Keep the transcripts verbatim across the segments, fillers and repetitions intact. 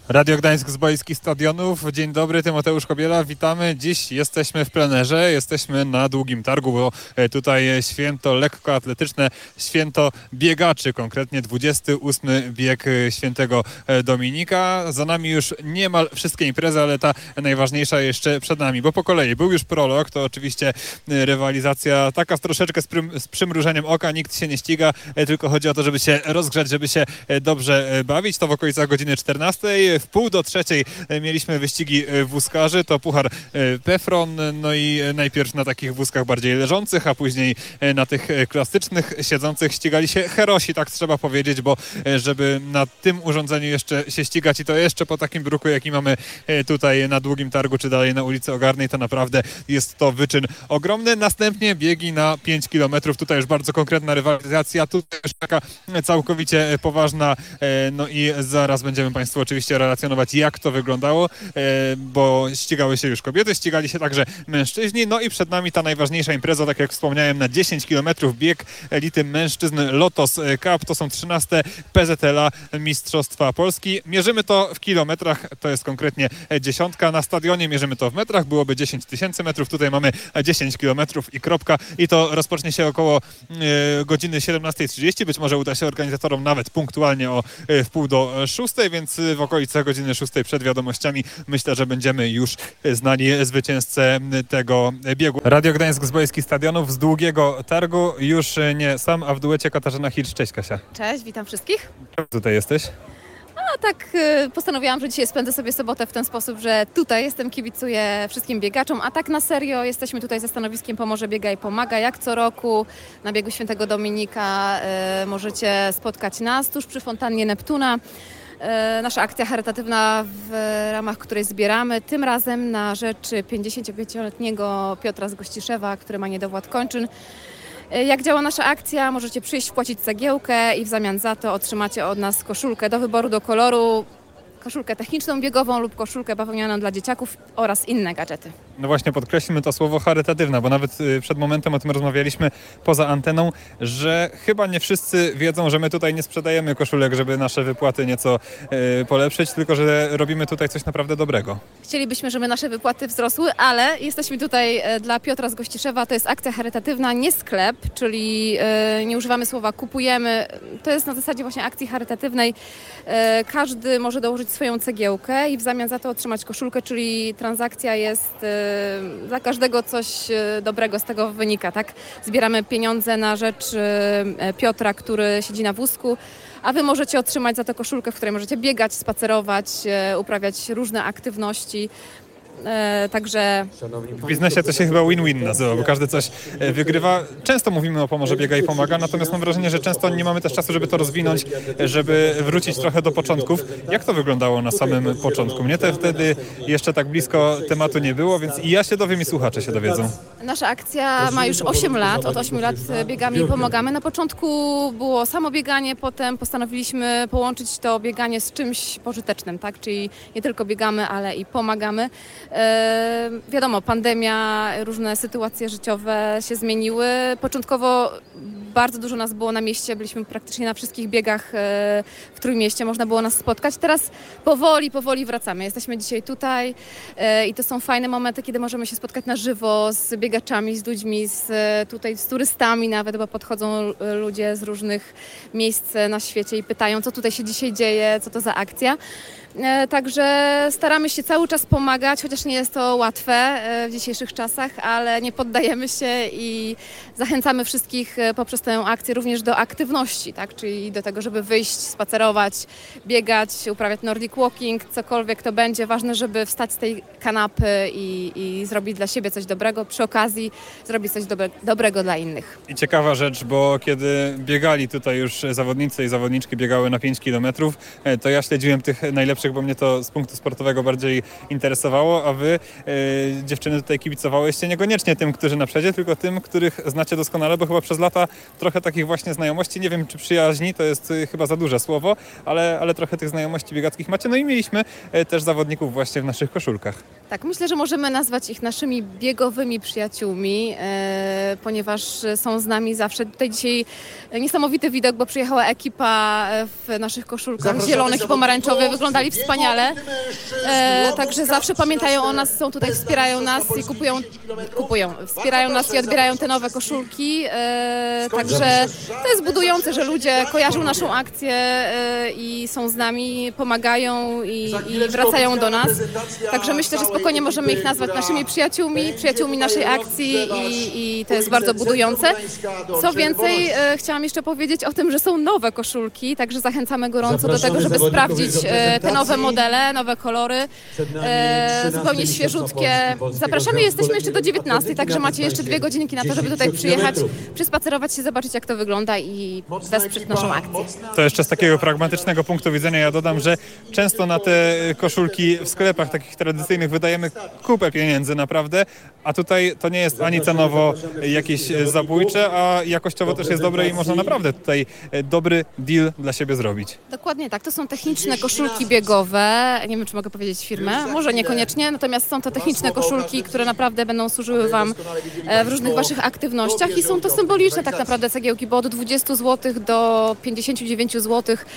Radio Gdańsk z boiskich stadionów. Dzień dobry, Tymoteusz Kobiela. Witamy. Dziś jesteśmy w plenerze, jesteśmy na Długim Targu, bo tutaj święto lekkoatletyczne, święto biegaczy, konkretnie dwudziesty ósmy bieg świętego Dominika. Za nami już niemal wszystkie imprezy, ale ta najważniejsza jeszcze przed nami, bo po kolei był już prolog, to oczywiście rywalizacja taka troszeczkę z, prym, z przymrużeniem oka, nikt się nie ściga, tylko chodzi o to, żeby się rozgrzać, żeby się dobrze bawić. To w okolicach godziny czternastej. W pół do trzeciej mieliśmy wyścigi wózkarzy, to puchar Pefron, no i najpierw na takich wózkach bardziej leżących, a później na tych klasycznych siedzących ścigali się herosi, tak trzeba powiedzieć, bo żeby na tym urządzeniu jeszcze się ścigać i to jeszcze po takim bruku, jaki mamy tutaj na Długim Targu, czy dalej na ulicy Ogarnej, to naprawdę jest to wyczyn ogromny. Następnie biegi na pięć kilometrów, tutaj już bardzo konkretna rywalizacja, tutaj już taka całkowicie poważna, no i zaraz będziemy Państwu oczywiście relacjonować, jak to wyglądało, bo ścigały się już kobiety, ścigali się także mężczyźni, no i przed nami ta najważniejsza impreza, tak jak wspomniałem, na dziesięć kilometrów bieg elity mężczyzn Lotos Cup, to są trzynaste P Z L A Mistrzostwa Polski. Mierzymy to w kilometrach, to jest konkretnie dziesiątka, na stadionie mierzymy to w metrach, byłoby dziesięć tysięcy metrów, tutaj mamy dziesięć kilometrów i kropka i to rozpocznie się około e, godziny siedemnastej trzydzieści, być może uda się organizatorom nawet punktualnie o e, w pół do szóstej, więc w okolicach godziny szóstej przed wiadomościami myślę, że będziemy już znali zwycięzcę tego biegu. Radio Gdańsk z boiskich stadionów, z Długiego Targu, już nie sam, a w duecie Katarzyna Hirsch. Cześć, Kasia. Cześć, witam wszystkich. Tutaj jesteś? A tak postanowiłam, że dzisiaj spędzę sobie sobotę w ten sposób, że tutaj jestem, kibicuję wszystkim biegaczom, a tak na serio jesteśmy tutaj ze stanowiskiem Pomorze Biega i Pomaga. Jak co roku na biegu Świętego Dominika y, możecie spotkać nas tuż przy fontannie Neptuna. Nasza akcja charytatywna, w ramach której zbieramy tym razem na rzecz pięćdziesięciopięcioletniego Piotra z Gościszewa, który ma niedowład kończyn. Jak działa nasza akcja? Możecie przyjść, wpłacić cegiełkę i w zamian za to otrzymacie od nas koszulkę do wyboru, do koloru, koszulkę techniczną biegową lub koszulkę bawełnianą dla dzieciaków oraz inne gadżety. No właśnie, podkreślmy to słowo charytatywna, bo nawet przed momentem o tym rozmawialiśmy poza anteną, że chyba nie wszyscy wiedzą, że my tutaj nie sprzedajemy koszulek, żeby nasze wypłaty nieco y, polepszyć, tylko że robimy tutaj coś naprawdę dobrego. Chcielibyśmy, żeby nasze wypłaty wzrosły, ale jesteśmy tutaj dla Piotra z Gościszewa. To jest akcja charytatywna, nie sklep, czyli y, nie używamy słowa kupujemy. To jest na zasadzie właśnie akcji charytatywnej. Y, każdy może dołożyć swoją cegiełkę i w zamian za to otrzymać koszulkę, czyli transakcja jest y, dla każdego coś y, dobrego z tego wynika, tak? Zbieramy pieniądze na rzecz y, Piotra, który siedzi na wózku, a wy możecie otrzymać za to koszulkę, w której możecie biegać, spacerować, y, uprawiać różne aktywności. E, także w biznesie to się chyba win-win nazywa, bo każdy coś wygrywa. Często mówimy o Pomorze Biega i Pomaga, natomiast mam wrażenie, że często nie mamy też czasu, żeby to rozwinąć, żeby wrócić trochę do początków. Jak to wyglądało na samym początku? Mnie to wtedy jeszcze tak blisko tematu nie było, więc i ja się dowiem, i słuchacze się dowiedzą. Nasza akcja ma już osiem lat, od ośmiu lat biegamy i pomagamy. Na początku było samo bieganie, potem postanowiliśmy połączyć to bieganie z czymś pożytecznym, tak? Czyli nie tylko biegamy, ale i pomagamy. E, wiadomo, pandemia, różne sytuacje życiowe się zmieniły. Początkowo bardzo dużo nas było na mieście, byliśmy praktycznie na wszystkich biegach e, w Trójmieście, można było nas spotkać. Teraz powoli, powoli wracamy. Jesteśmy dzisiaj tutaj e, i to są fajne momenty, kiedy możemy się spotkać na żywo z biegaczami, z ludźmi, z, tutaj z turystami nawet, bo podchodzą ludzie z różnych miejsc na świecie i pytają, co tutaj się dzisiaj dzieje, co to za akcja. Także staramy się cały czas pomagać, chociaż nie jest to łatwe w dzisiejszych czasach, ale nie poddajemy się i zachęcamy wszystkich poprzez tę akcję również do aktywności, tak? Czyli do tego, żeby wyjść, spacerować, biegać, uprawiać nordic walking, cokolwiek to będzie. Ważne, żeby wstać z tej kanapy i, i zrobić dla siebie coś dobrego, przy okazji zrobić coś dobre, dobrego dla innych. I ciekawa rzecz, bo kiedy biegali tutaj już zawodnicy i zawodniczki biegały na pięć kilometrów, to ja śledziłem tych najlepszych, bo mnie to z punktu sportowego bardziej interesowało, a wy, e, dziewczyny, tutaj kibicowałyście niekoniecznie tym, którzy na przedzie, tylko tym, których znacie doskonale, bo chyba przez lata trochę takich właśnie znajomości, nie wiem czy przyjaźni, to jest y, chyba za duże słowo, ale, ale trochę tych znajomości biegackich macie. No i mieliśmy e, też zawodników właśnie w naszych koszulkach. Tak, myślę, że możemy nazwać ich naszymi biegowymi przyjaciółmi, e, ponieważ są z nami zawsze. Tutaj dzisiaj niesamowity widok, bo przyjechała ekipa w naszych koszulkach zielonych i pomarańczowych. Wyglądali wspaniale. E, także zawsze pamiętają o nas, są tutaj, wspierają nas i kupują, kupują, wspierają nas i odbierają te nowe koszulki. E, także to jest budujące, że ludzie kojarzą naszą akcję e, i są z nami, pomagają i, i wracają do nas. Także myślę, że spokojnie możemy ich nazwać naszymi przyjaciółmi, przyjaciółmi naszej akcji i, i to jest bardzo budujące. Co więcej, e, chciałam jeszcze powiedzieć o tym, że są nowe koszulki, także zachęcamy gorąco do tego, żeby sprawdzić e, te nowe modele, nowe kolory, e, zupełnie świeżutkie. Zapraszamy, jesteśmy jeszcze do dziewiętnastej, także macie jeszcze dwie godzinki na to, żeby tutaj przyjechać, przespacerować się, zobaczyć jak to wygląda i wesprzeć naszą akcję. To jeszcze z takiego pragmatycznego punktu widzenia ja dodam, że często na te koszulki w sklepach takich tradycyjnych wydajemy kupę pieniędzy naprawdę, a tutaj to nie jest ani cenowo jakieś zabójcze, a jakościowo też jest dobre i można naprawdę tutaj dobry deal dla siebie zrobić. Dokładnie tak, to są techniczne koszulki biegowe, nie wiem czy mogę powiedzieć firmę, może niekoniecznie, natomiast są to techniczne koszulki, które naprawdę będą służyły Wam w różnych Waszych aktywnościach i są to symboliczne tak naprawdę cegiełki, bo od dwudziestu złotych do pięćdziesięciu dziewięciu złotych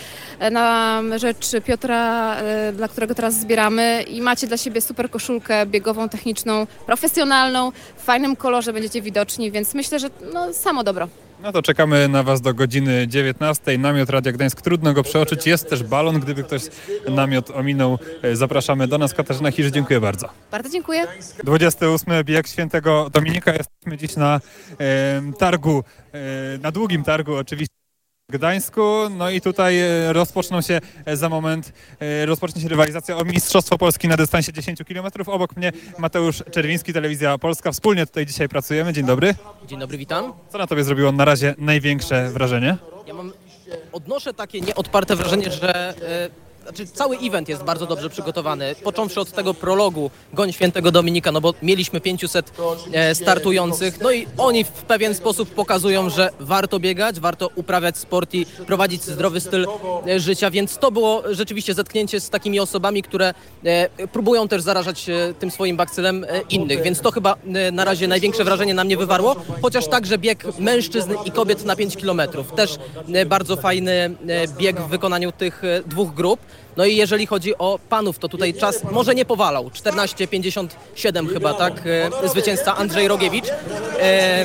na rzecz Piotra, dla którego teraz zbieramy i macie dla siebie super koszulkę biegową, techniczną, profesjonalną, w fajnym kolorze będziecie widoczni, więc myślę, że no, samo dobro. No to czekamy na Was do godziny dziewiętnastej. Namiot Radia Gdańsk, trudno go przeoczyć. Jest też balon, gdyby ktoś namiot ominął. Zapraszamy do nas. Katarzyna Hirzy, dziękuję bardzo. Bardzo dziękuję. dwudziesty ósmy bieg Świętego Dominika. Jesteśmy dziś na e, targu, e, na długim targu oczywiście w Gdańsku. No i tutaj rozpoczną się za moment, rozpocznie się rywalizacja o Mistrzostwo Polski na dystansie dziesięciu kilometrów. Obok mnie Mateusz Czerwiński, Telewizja Polska. Wspólnie tutaj dzisiaj pracujemy. Dzień dobry. Dzień dobry, witam. Co na Tobie zrobiło na razie największe wrażenie? Ja mam, odnoszę takie nieodparte wrażenie, że e, znaczy cały event jest bardzo dobrze przygotowany, począwszy od tego prologu Goń Świętego Dominika, no bo mieliśmy pięciuset e, startujących, no i oni w pewien sposób pokazują, że warto biegać, warto uprawiać sport i prowadzić zdrowy styl e, życia, więc to było rzeczywiście zetknięcie z takimi osobami, które e, próbują też zarażać e, tym swoim bakcylem e, innych, więc to chyba e, na razie największe wrażenie na mnie wywarło, chociaż także bieg mężczyzn i kobiet na pięć kilometrów, też e, bardzo fajny e, bieg w wykonaniu tych e, dwóch grup. No i jeżeli chodzi o panów, to tutaj czas może nie powalał. czternaście pięćdziesiąt siedem chyba, tak? E, zwycięzca Andrzej Rogiewicz. E, e,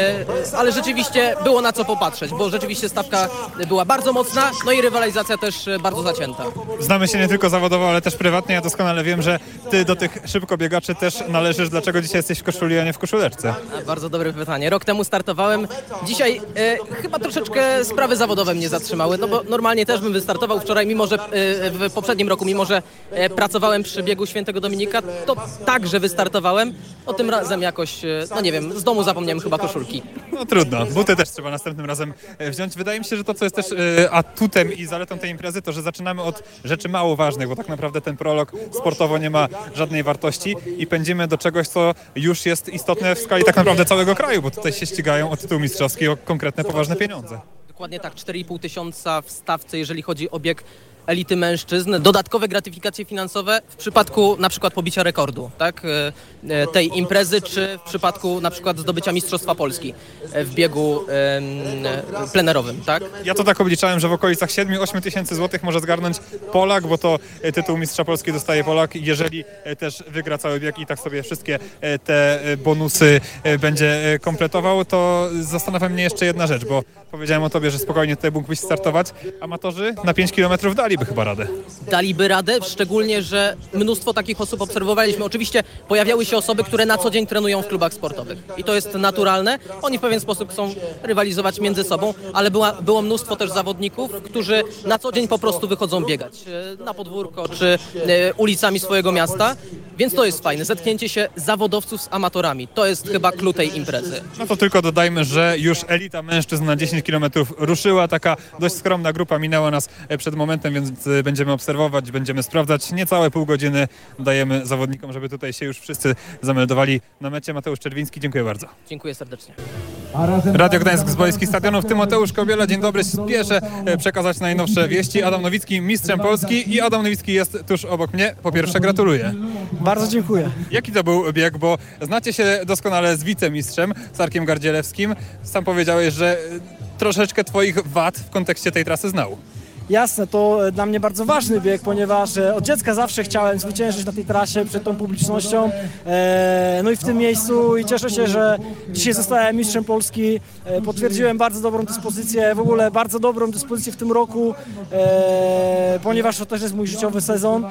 ale rzeczywiście było na co popatrzeć, bo rzeczywiście stawka była bardzo mocna, no i rywalizacja też bardzo zacięta. Znamy się nie tylko zawodowo, ale też prywatnie. Ja doskonale wiem, że Ty do tych szybkobiegaczy też należysz. Dlaczego dzisiaj jesteś w koszuli, a nie w koszuleczce? A, bardzo dobre pytanie. Rok temu startowałem. Dzisiaj e, chyba troszeczkę sprawy zawodowe mnie zatrzymały, no bo normalnie też bym wystartował wczoraj, mimo że e, w poprzednim roku, mimo że e, pracowałem przy biegu Świętego Dominika, to także wystartowałem. O tym razem jakoś, e, no nie wiem, z domu zapomniałem chyba koszulki. No trudno, buty też trzeba następnym razem wziąć. Wydaje mi się, że to, co jest też e, atutem i zaletą tej imprezy, to, że zaczynamy od rzeczy mało ważnych, bo tak naprawdę ten prolog sportowo nie ma żadnej wartości i pędzimy do czegoś, co już jest istotne w skali tak naprawdę całego kraju, bo tutaj się ścigają o tytuł mistrzowski, o konkretne, poważne pieniądze. Dokładnie tak, cztery i pół tysiąca w stawce, jeżeli chodzi o bieg elity mężczyzn, dodatkowe gratyfikacje finansowe w przypadku na przykład pobicia rekordu, tak, tej imprezy, czy w przypadku na przykład zdobycia Mistrzostwa Polski w biegu um, plenerowym, tak? Ja to tak obliczałem, że w okolicach siedem do ośmiu tysięcy złotych może zgarnąć Polak, bo to tytuł Mistrza Polski dostaje Polak, jeżeli też wygra cały bieg i tak sobie wszystkie te bonusy będzie kompletował, to zastanawia mnie jeszcze jedna rzecz, bo powiedziałem o Tobie, że spokojnie tutaj mógłbyś startować. Amatorzy na pięć kilometrów daliby chyba radę. Daliby radę, szczególnie, że mnóstwo takich osób obserwowaliśmy. Oczywiście pojawiały się osoby, które na co dzień trenują w klubach sportowych. I to jest naturalne. Oni w pewien sposób chcą rywalizować między sobą, ale była, było mnóstwo też zawodników, którzy na co dzień po prostu wychodzą biegać na podwórko czy ulicami swojego miasta. Więc to jest fajne. Zetknięcie się zawodowców z amatorami. To jest chyba klucz tej imprezy. No to tylko dodajmy, że już elita mężczyzn na dziesięć kilometrów ruszyła. Taka dość skromna grupa minęła nas przed momentem, więc będziemy obserwować, będziemy sprawdzać. Niecałe pół godziny dajemy zawodnikom, żeby tutaj się już wszyscy zameldowali na mecie. Mateusz Czerwiński, dziękuję bardzo. Dziękuję serdecznie. Radio Gdańsk z boiskich stadionów. Tymoteusz Kobiela, dzień dobry. Spieszę przekazać najnowsze wieści. Adam Nowicki, mistrzem Polski i Adam Nowicki jest tuż obok mnie. Po pierwsze gratuluję. Bardzo dziękuję. Jaki to był bieg, bo znacie się doskonale z wicemistrzem, z Arkiem Gardzielewskim. Sam powiedziałeś, że troszeczkę twoich wad w kontekście tej trasy znał. Jasne, to dla mnie bardzo ważny bieg, ponieważ od dziecka zawsze chciałem zwyciężyć na tej trasie przed tą publicznością. No i w tym miejscu i cieszę się, że dzisiaj zostałem mistrzem Polski. Potwierdziłem bardzo dobrą dyspozycję, w ogóle bardzo dobrą dyspozycję w tym roku, ponieważ to też jest mój życiowy sezon.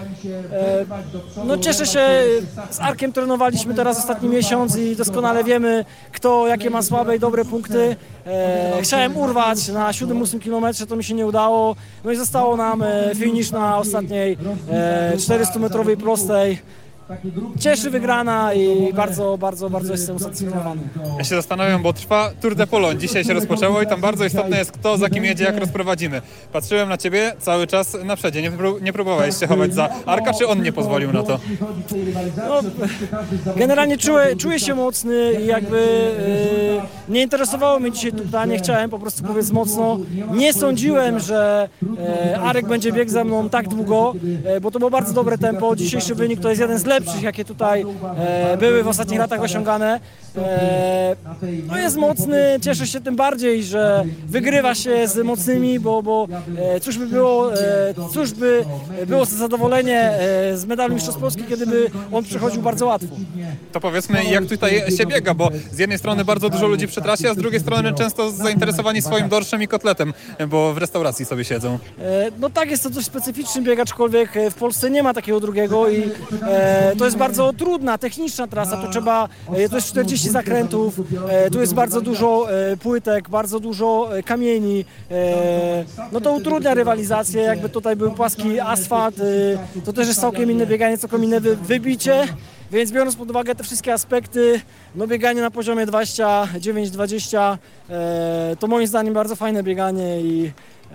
No cieszę się, z Arkiem trenowaliśmy teraz ostatni miesiąc i doskonale wiemy, kto jakie ma słabe i dobre punkty. Chciałem urwać na siódmym ósmym kilometrze, to mi się nie udało. No i zostało nam finisz na ostatniej czterystumetrowej prostej. Cieszy wygrana i bardzo, bardzo, bardzo jestem usatysfakcjonowany. Ja się zastanawiam, bo trwa Tour de Pologne. Dzisiaj się rozpoczęło i tam bardzo istotne jest, kto za kim jedzie, jak rozprowadzimy. Patrzyłem na ciebie cały czas na przedzie. Nie, pró- nie próbowałeś się chować za Arka, czy on nie pozwolił na to? No, generalnie czuję, czuję się mocny i jakby yy, nie interesowało mnie dzisiaj to pytanie. Chciałem po prostu powiedzieć mocno. Nie sądziłem, że yy, Arek będzie biegł ze mną tak długo, yy, bo to było bardzo dobre tempo. Dzisiejszy wynik to jest jeden z lepszych, jakie tutaj e, były w ostatnich latach osiągane. E, no jest mocny, cieszę się tym bardziej, że wygrywa się z mocnymi, bo, bo e, cóż by było, e, cóż by było za zadowolenie e, z medalu Mistrzostw Polski, kiedy by on przychodził bardzo łatwo. To powiedzmy, jak tutaj się biega, bo z jednej strony bardzo dużo ludzi przy trasie, a z drugiej strony często zainteresowani swoim dorszem i kotletem, bo w restauracji sobie siedzą. E, no tak, jest to dość specyficzny bieg, aczkolwiek w Polsce nie ma takiego drugiego i e, to jest bardzo trudna, techniczna trasa, tu trzeba, to jest czterdzieści zakrętów, tu jest bardzo dużo płytek, bardzo dużo kamieni, no to utrudnia rywalizację, jakby tutaj był płaski asfalt, to też jest całkiem inne bieganie, całkiem inne wybicie, więc biorąc pod uwagę te wszystkie aspekty, no bieganie na poziomie dwadzieścia dziewięć dwadzieścia to moim zdaniem bardzo fajne bieganie i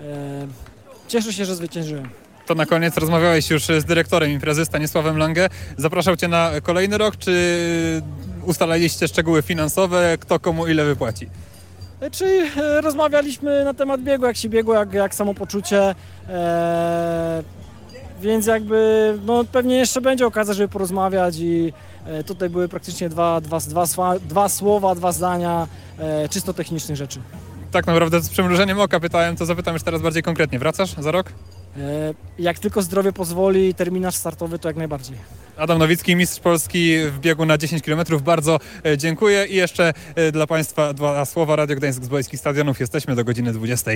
cieszę się, że zwyciężyłem. To na koniec rozmawiałeś już z dyrektorem imprezy Stanisławem Lange. Zapraszał cię na kolejny rok, czy ustalaliście szczegóły finansowe, kto komu ile wypłaci? Czy rozmawialiśmy na temat biegu, jak się biegło, jak, jak samopoczucie, e, więc jakby no, pewnie jeszcze będzie okazja, żeby porozmawiać i e, tutaj były praktycznie dwa, dwa, dwa, dwa słowa, dwa zdania e, czysto technicznych rzeczy. Tak naprawdę z przymrużeniem oka pytałem, to zapytam już teraz bardziej konkretnie. Wracasz za rok? Jak tylko zdrowie pozwoli, terminarz startowy, to jak najbardziej. Adam Nowicki, mistrz Polski w biegu na dziesięć kilometrów. Bardzo dziękuję i jeszcze dla Państwa dwa słowa. Radio Gdańsk z Boiskich Stadionów. Jesteśmy do godziny dwudziestej.